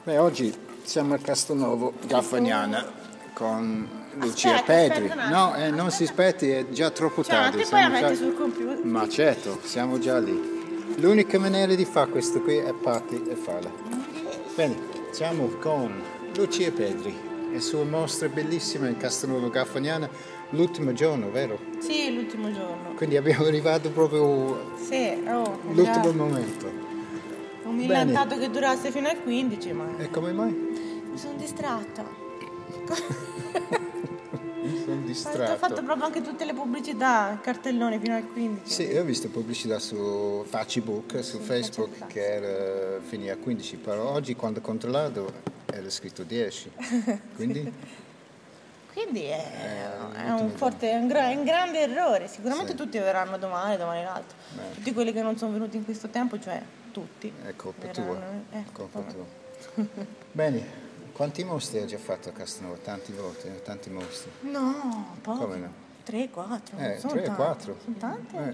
Beh, oggi siamo a Castelnuovo Gaffagnana con Lucia Pedri. No, non si aspetti, è già troppo tardi. Poi la metti sul computer. Ma certo, siamo già lì. L'unica maniera di fare questo qui è parti e farla. Bene, siamo con Lucia Pedri e la sua mostra bellissima in Castelnuovo Gaffagnana. L'ultimo giorno, vero? Sì, l'ultimo giorno. Quindi abbiamo arrivato proprio l'ultimo momento. Non mi illantato che durasse fino al 15, ma... E come mai? Mi sono distratta. Mi sono distratto. Ho fatto proprio anche tutte le pubblicità, cartelloni fino al 15. Sì, io ho visto pubblicità su Facebook, su Facebook che era finita a 15, però oggi quando ho controllato era scritto 10. Quindi è un grande errore. Sicuramente tutti verranno domani l'altro. Tutti quelli che non sono venuti in questo tempo, cioè tutti. È colpa tua. Bene, quanti mostri hai già fatto a Castelnuovo? Tanti volte, tanti mostri? No, pochi. Come no? 3, 4. 3, 4. Sono tante?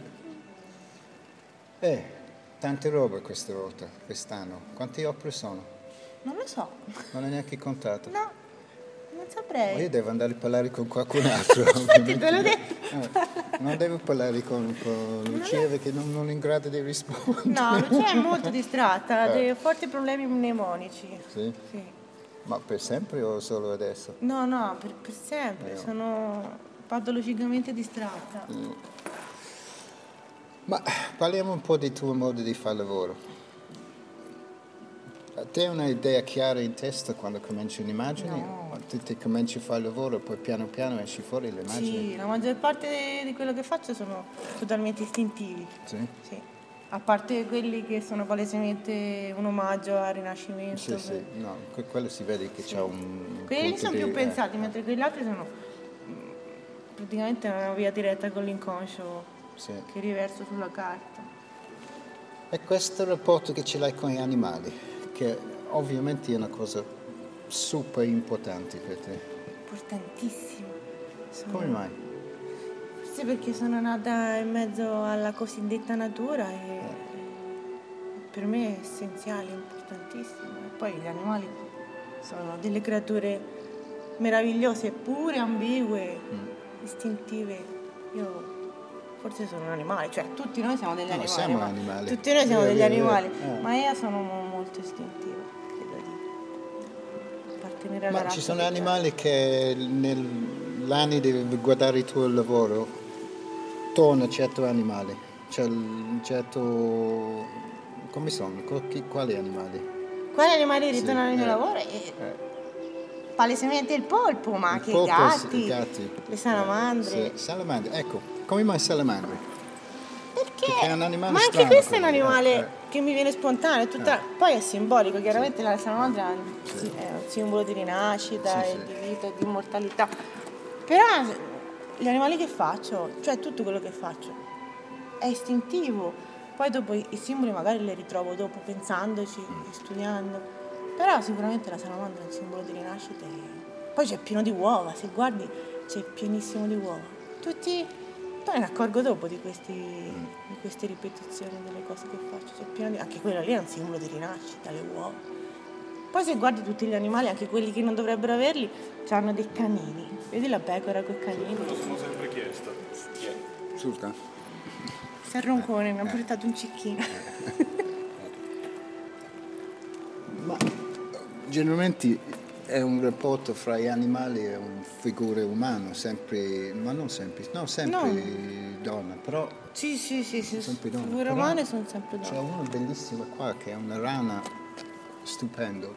Tante robe questa volta, quest'anno. Quante opere sono? Non lo so. Non hai neanche contato? No, non saprei. Io devo andare a parlare con qualcun altro. Infatti te l'ho detto. Non devo parlare con Lucia perché non è in grado di rispondere. No, Lucia è molto distratta, ha dei forti problemi mnemonici. Sì? Ma per sempre o solo adesso? No, per sempre. Sono patologicamente distratta. Ma parliamo un po' del tuo modo di fare lavoro. Te hai un'idea chiara in testa quando cominci un'immagine? No. Ti cominci a fare il lavoro e poi piano piano esci fuori le immagini? Sì, la maggior parte di quello che faccio sono totalmente istintivi. Sì? Sì. A parte quelli che sono palesemente un omaggio al Rinascimento. Sì. No, quello si vede che c'è un... Quelli sono più pensati, mentre quegli altri sono praticamente una via diretta con l'inconscio che riverso sulla carta. E questo rapporto che ce l'hai con gli animali, che ovviamente è una cosa super importante per te. Importantissimo. Come mai? Forse perché sono nata in mezzo alla cosiddetta natura e per me è essenziale, importantissimo. E poi gli animali sono delle creature meravigliose, pure ambigue, istintive. Io forse sono un animale, cioè tutti noi siamo degli animali. Siamo animali. Tutti noi siamo degli animali, ma io sono molto istintiva, credo di appartenere alla razza. Ma ci sono animali che nell'anni di guardare il tuo lavoro torna certi animali, cioè un certo... come sono? Quali animali? Quali animali ritornano nel mio lavoro? Palesemente il polpo, ma anche i gatti, le salamandre. Salamandre, ecco, come mai salamandre? Perché è un animale ma anche strano, questo è un animale che mi viene spontaneo, poi è simbolico, chiaramente la salamandra è un simbolo di rinascita e di vita e di immortalità. Però gli animali che faccio, cioè tutto quello che faccio, è istintivo. Poi dopo i simboli magari li ritrovo dopo pensandoci, studiando. Però sicuramente la salamandra è un simbolo di rinascita e poi c'è pieno di uova, se guardi c'è pienissimo di uova. Poi me ne accorgo dopo di queste ripetizioni delle cose che faccio, c'è pieno di... anche quella lì è un simbolo di rinascita, le uova. Poi se guardi tutti gli animali, anche quelli che non dovrebbero averli, hanno dei canini. Vedi la pecora con i canini? Lo sono sempre chiesto. Sultan? Serroncone, mi ha portato un cicchino. Ma generalmente è un rapporto fra gli animali e un figura umano, sempre donna, però... Sì, sempre donna. figure umane sono sempre donne. C'è una bellissima qua che è una rana stupendo.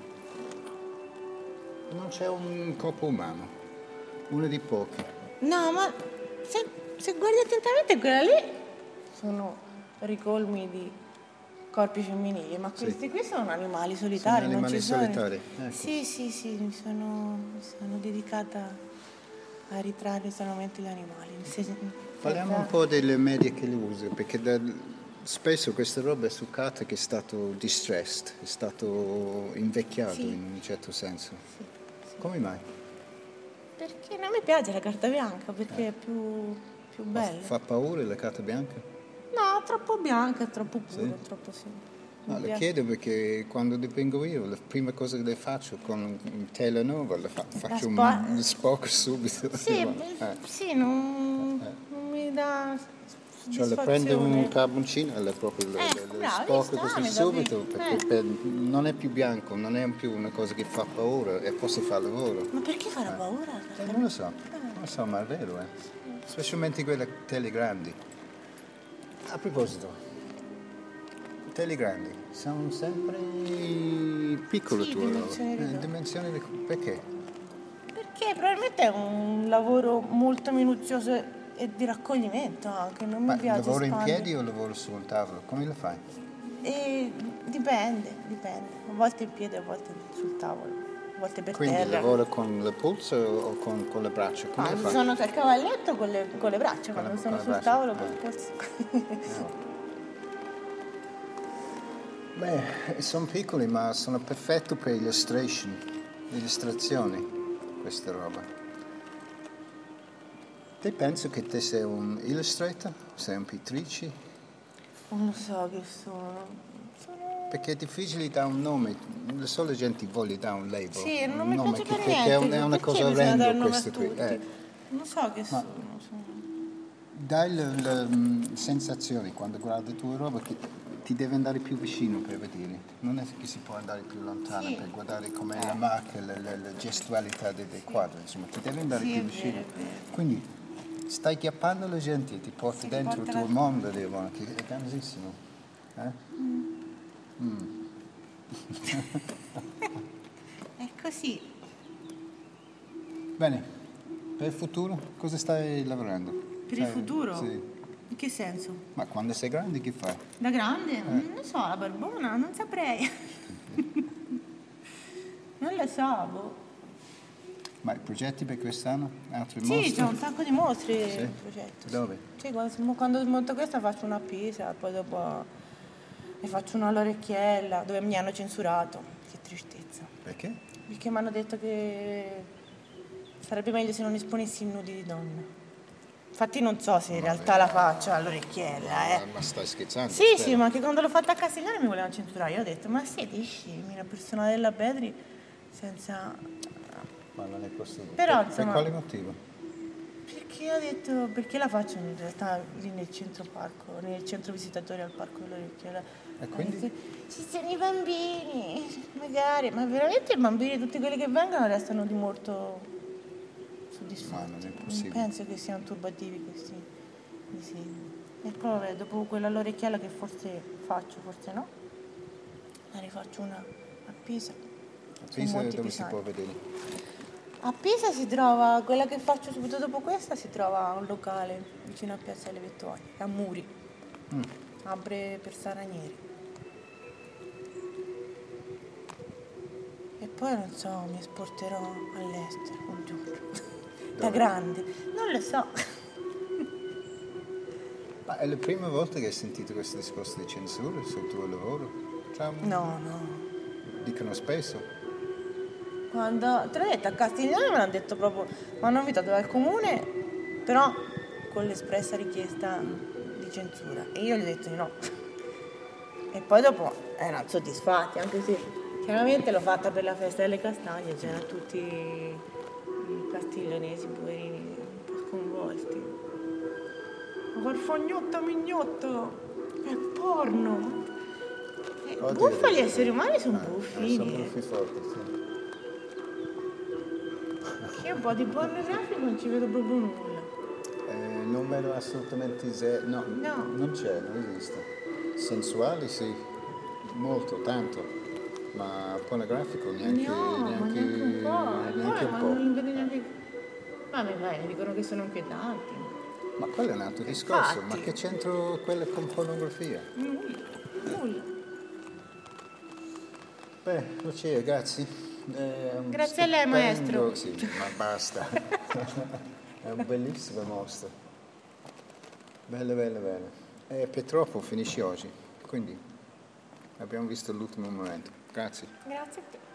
Non c'è un corpo umano, uno di pochi. No, ma se guardi attentamente quella lì sono ricolmi di corpi femminili, ma questi qui sono animali solitari. Sono animali solitari. Ecco. Sì, mi sono dedicata a ritrarre solamente gli animali. Parliamo un po' delle medie che le usi, perché spesso questa roba è succata che è stato distressed, è stato invecchiato in un certo senso. Sì. Come mai? Perché non mi piace la carta bianca, perché è più bella. Fa paura la carta bianca? No, troppo bianca, troppo pura, troppo sì. No, le chiedo perché quando dipingo io, la prima cosa che le faccio con tela nuova, faccio un Spock subito. Sì, sì, non mi dà Cioè le prendo un soddisfazione. carboncino e le proprio le Bravo, spocco così subito, perché Eh. non è più bianco, non è più una cosa che fa paura e posso fare lavoro. Ma perché farà paura? Non lo so, ma è vero, specialmente quelle tele grandi. A proposito, tele grandi sono sempre piccole Sì, tue dimensioni robe. ridotte. Perché? Perché probabilmente è un lavoro molto minuzioso e di raccoglimento anche, non mi Ma piace lavoro in espandere. piedi o lavoro su un tavolo? Come lo fai? E dipende. A volte in piedi, a volte sul tavolo, a volte per Quindi terra. lavoro con le polse o con le braccia? Come lo Quando fai? sono sul cavalletto con le braccia, Con quando con sono le sul braccia? tavolo con il polso. Beh, sono piccoli ma sono perfetti per illustrazioni, questa roba. Te penso che te sei un illustrator? Sei un pittrice? Non lo so che sono. Perché è difficile dare un nome, la sola gente voglia dare un label, Sì, non un mi nome piace per che è, niente. è una Perché cosa bisogna dare orrenda il nome a questo qui. tutti? Non so che Ma sono. dai le sensazioni quando guardi la tua roba che ti deve andare più vicino per vedere, non è che si può andare più lontano Sì. per guardare com'è la marca, la gestualità del quadro, insomma ti deve andare Sì, più è vicino. vero, è vero. Quindi stai chiappando la gente e ti porti Sì, dentro il porta tuo la- mondo, Devon, che è grandissimo. È così. Bene, per il futuro cosa stai lavorando? Per il futuro? Sì. In che senso? Ma quando sei grande che fai? Da grande? Non so, la barbona? Non saprei. Non lo so, boh. Ma i progetti per quest'anno? Altri Sì, mostri? c'è un sacco di mostri Sì? in progetto. Sì. Dove? Sì, quando smonto questa faccio una Pisa, poi dopo ne faccio una all'orecchiella, dove mi hanno censurato. Che tristezza. Perché? Perché mi hanno detto che sarebbe meglio se non esponessi i nudi di donna. Infatti non so se in realtà la faccio all'orecchiella, Ma stai scherzando? Sì, spero. sì, ma anche quando l'ho fatta a Castiglione mi volevano censurare. Io ho detto, ma siete scemi, una persona della Bedri senza... Ma non è possibile. Però, Per insomma, quale motivo? perché ho detto, perché la faccio in realtà lì nel centro parco, nel centro visitatori al parco dell'Orecchiola. E quindi? Ci sono i bambini, magari, ma veramente i bambini, tutti quelli che vengono restano di molto soddisfatti. Ma non è Non possibile. penso che siano turbativi questi disegni. E poi vabbè, dopo quella all'orecchiella che forse faccio, forse no, ne rifaccio una a Pisa. A Sui Pisa Monti dove si Pisani. può vedere? A Pisa si trova, quella che faccio subito dopo questa, si trova un locale vicino a Piazza delle Vittorie, a Muri, apre per Saranieri. E poi non so, mi esporterò all'estero un giorno, da grande, non lo so. Ma è la prima volta che hai sentito questo discorso di censura sul tuo lavoro? Cioè, No. dicono spesso. Quando, te l'ho detto, a Castiglione me l'hanno detto proprio, mi hanno invitato dal comune, però con l'espressa richiesta di censura. E io gli ho detto di no. E poi dopo erano soddisfatti, anche se chiaramente l'ho fatta per la festa delle castagne, c'erano tutti i castiglionesi poverini un po' sconvolti. Ma farfagnotta mignotto, è porno. Buffa, gli esseri umani sono buffini. Sono buffi forti, sì. Io un po' di pornografico non ci vedo proprio nulla. Non vedo assolutamente zero. No, non c'è, non esiste. Sensuali sì, molto, tanto. Ma pornografico neanche, Ma neanche un po'. neanche un Ma po'. non li vedo neanche. Ma mi dicono che sono inquietanti. Ma quello è un altro discorso. Ma Infatti. che c'entro quello con pornografia? Nulla. Beh, Lucia, grazie. Grazie a lei, maestro. Sì, ma basta. È un bellissimo mostro. Bello. E purtroppo finisce oggi, quindi abbiamo visto l'ultimo momento. Grazie. Grazie a te.